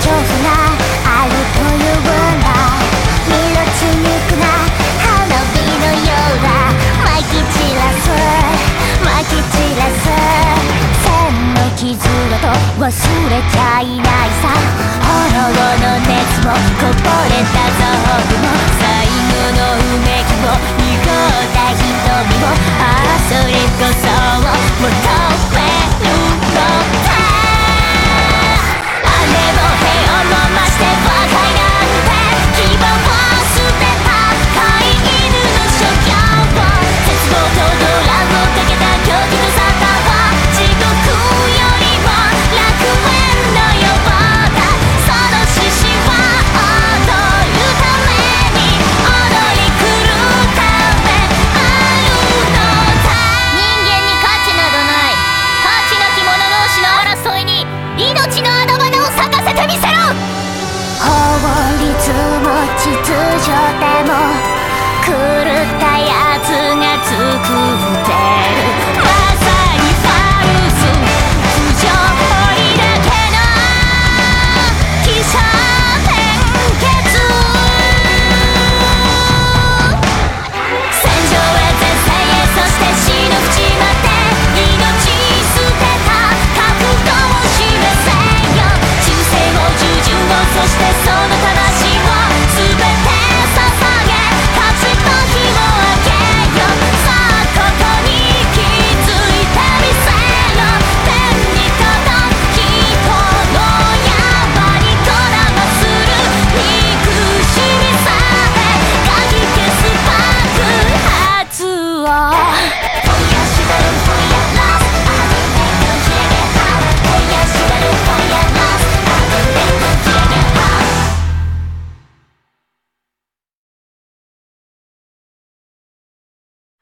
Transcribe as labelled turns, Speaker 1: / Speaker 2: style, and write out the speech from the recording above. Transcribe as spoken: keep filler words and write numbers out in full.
Speaker 1: 恐怖があるというな。命にくな花火のようだ。まき散らすまき散らす線の傷跡忘れちゃいないさ。炎の熱もこぼれた臓器も最後のうめきも濁った瞳も、ああそれこそを求めるのだ。姉も兵を飲ましてバカになって牙を捨てた飼い犬の所業を絶望とドラムをかけた狂気の沙汰は地獄よりも楽園のようだ。その獅子は踊るために踊り狂うためあるのだ。人間に価値などない。価値なき者同士の争いに命のあだ花を咲かせてみせろ。法律も秩序でも狂ったや